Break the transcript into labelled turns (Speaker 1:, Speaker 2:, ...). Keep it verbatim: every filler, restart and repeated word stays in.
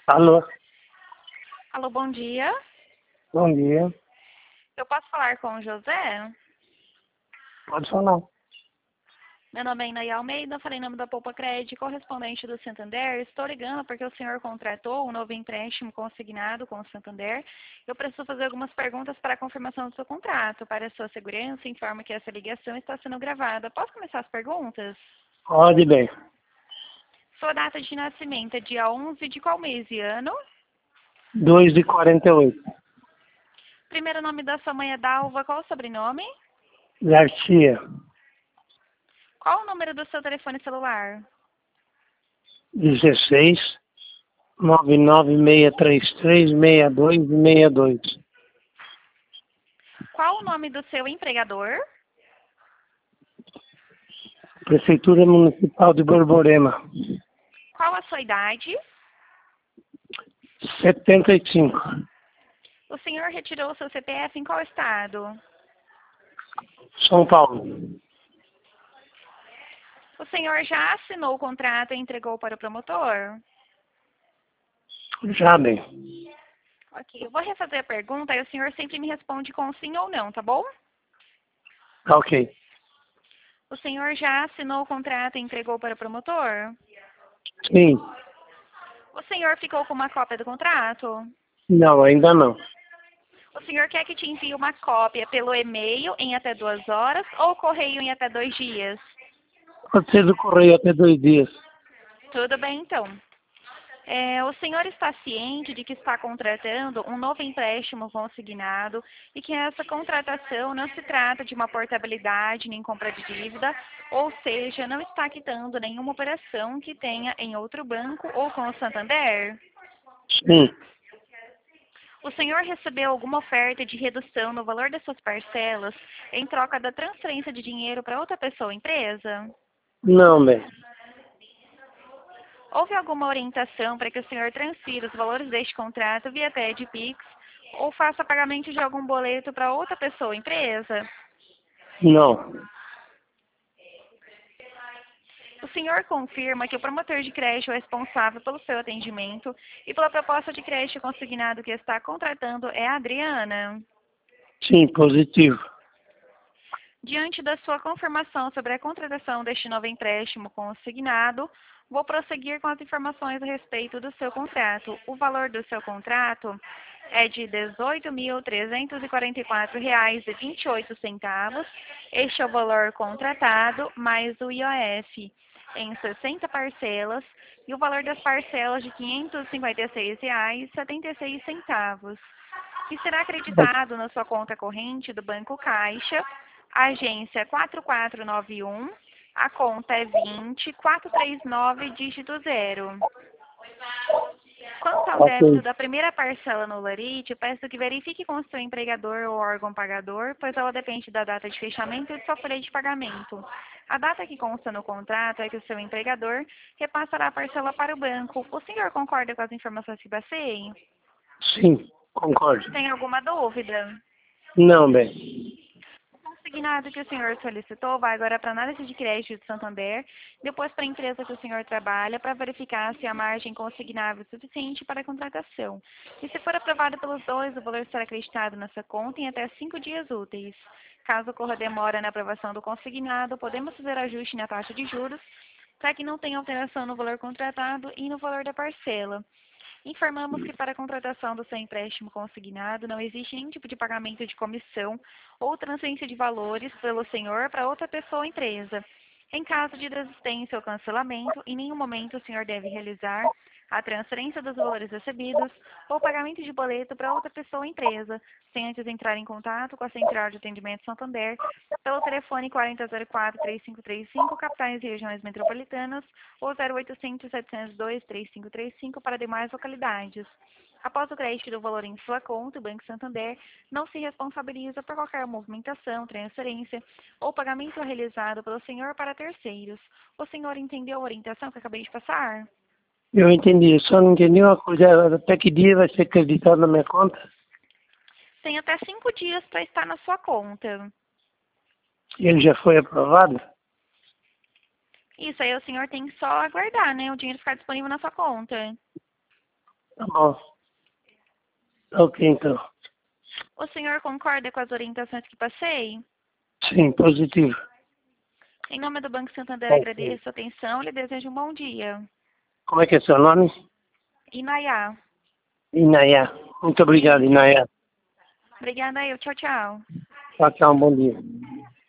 Speaker 1: Alô,
Speaker 2: Alô, bom dia.
Speaker 1: bom dia.
Speaker 2: Eu posso falar com o José?
Speaker 1: Pode falar.
Speaker 2: Meu nome é Inaí Almeida, falei em nome da Poupa Crédito, correspondente do Santander. Estou ligando porque o senhor contratou um novo empréstimo consignado com o Santander. Eu preciso fazer algumas perguntas para a confirmação do seu contrato. Para a sua segurança, informo que essa ligação está sendo gravada. Posso começar as perguntas?
Speaker 1: Pode bem.
Speaker 2: Sua data de nascimento é dia onze de qual mês e ano?
Speaker 1: dois de quarenta e oito.
Speaker 2: Primeiro nome da sua mãe é Dalva, qual o sobrenome?
Speaker 1: Garcia,
Speaker 2: Qual o número do seu telefone celular?
Speaker 1: dezesseis, nove nove seis três três, seis dois seis dois.
Speaker 2: Qual o nome do seu empregador?
Speaker 1: Prefeitura Municipal de Borborema.
Speaker 2: Qual a sua idade?
Speaker 1: setenta e cinco.
Speaker 2: O senhor retirou seu C P F em qual estado?
Speaker 1: São Paulo.
Speaker 2: O senhor já assinou o contrato e entregou para o promotor?
Speaker 1: Já bem.
Speaker 2: Ok, eu vou refazer a pergunta e o senhor sempre me responde com sim ou não, tá bom?
Speaker 1: Tá ok.
Speaker 2: O senhor já assinou o contrato e entregou para o promotor?
Speaker 1: Sim.
Speaker 2: O senhor ficou com uma cópia do contrato?
Speaker 1: Não, ainda não.
Speaker 2: O senhor quer que te envie uma cópia pelo e-mail em até duas horas ou correio em até dois dias?
Speaker 1: Pode ser do correio até dois dias.
Speaker 2: Tudo bem, então. É, o senhor está ciente de que está contratando um novo empréstimo consignado e que essa contratação não se trata de uma portabilidade nem compra de dívida, ou seja, não está quitando nenhuma operação que tenha em outro banco ou com o Santander?
Speaker 1: Sim.
Speaker 2: O senhor recebeu alguma oferta de redução no valor das suas parcelas em troca da transferência de dinheiro para outra pessoa ou empresa?
Speaker 1: Não, bem.
Speaker 2: Houve alguma orientação para que o senhor transfira os valores deste contrato via T E D Pix ou faça pagamento de algum boleto para outra pessoa ou empresa?
Speaker 1: Não.
Speaker 2: O senhor confirma que o promotor de crédito é responsável pelo seu atendimento e pela proposta de crédito consignado que está contratando é a Adriana?
Speaker 1: Sim, positivo.
Speaker 2: Diante da sua confirmação sobre a contratação deste novo empréstimo consignado, vou prosseguir com as informações a respeito do seu contrato. O valor do seu contrato é de dezoito mil trezentos e quarenta e quatro reais e vinte e oito centavos. Este é o valor contratado, mais o I O F, em sessenta parcelas, e o valor das parcelas de quinhentos e cinquenta e seis reais e setenta e seis centavos, que será acreditado na sua conta corrente do Banco Caixa, agência quatro quatro nove um, a conta é vinte, quatrocentos e trinta e nove, dígito zero. Quanto ao débito
Speaker 1: Ok.
Speaker 2: da primeira parcela no Larite, peço que verifique com o seu empregador ou órgão pagador, pois ela depende da data de fechamento e de sua folha de pagamento. A data que consta no contrato é que o seu empregador repassará a parcela para o banco. O senhor concorda com as informações que passei?
Speaker 1: Sim, concordo.
Speaker 2: Tem alguma dúvida?
Speaker 1: Não, bem.
Speaker 2: O consignado que o senhor solicitou vai agora para a análise de crédito de Santander, depois para a empresa que o senhor trabalha, para verificar se a margem consignável é suficiente para a contratação. E se for aprovado pelos dois, o valor será acreditado nessa conta em até cinco dias úteis. Caso ocorra demora na aprovação do consignado, podemos fazer ajuste na taxa de juros para que não tenha alteração no valor contratado e no valor da parcela. Informamos que para a contratação do seu empréstimo consignado não existe nenhum tipo de pagamento de comissão ou transferência de valores pelo senhor para outra pessoa ou empresa. Em caso de desistência ou cancelamento, em nenhum momento o senhor deve realizar a transferência dos valores recebidos ou pagamento de boleto para outra pessoa ou empresa, sem antes entrar em contato com a Central de Atendimento Santander pelo telefone quarenta zero quatro, três cinco três cinco, capitais e regiões metropolitanas, ou zero oitocentos, setecentos e dois, três cinco três cinco para demais localidades. Após o crédito do valor em sua conta, o Banco Santander não se responsabiliza por qualquer movimentação, transferência ou pagamento realizado pelo senhor para terceiros. O senhor entendeu a orientação que eu acabei de passar?
Speaker 1: Eu entendi. Só não entendi uma coisa. Até que dia vai ser acreditado na minha conta?
Speaker 2: Tem até cinco dias para estar na sua conta.
Speaker 1: Ele já foi aprovado?
Speaker 2: Isso aí o senhor tem que só aguardar, né? O dinheiro ficar disponível na sua conta.
Speaker 1: Tá bom. Ok, então.
Speaker 2: O senhor concorda com as orientações que passei?
Speaker 1: Sim, positivo.
Speaker 2: Em nome do Banco Santander,
Speaker 1: Ok.
Speaker 2: agradeço a atenção e lhe desejo um bom dia.
Speaker 1: Como é que é seu nome?
Speaker 2: Inayá.
Speaker 1: Inaya. Muito obrigado, Inaya.
Speaker 2: Obrigada eu. Tchau, tchau.
Speaker 1: Tchau, tchau, um bom dia.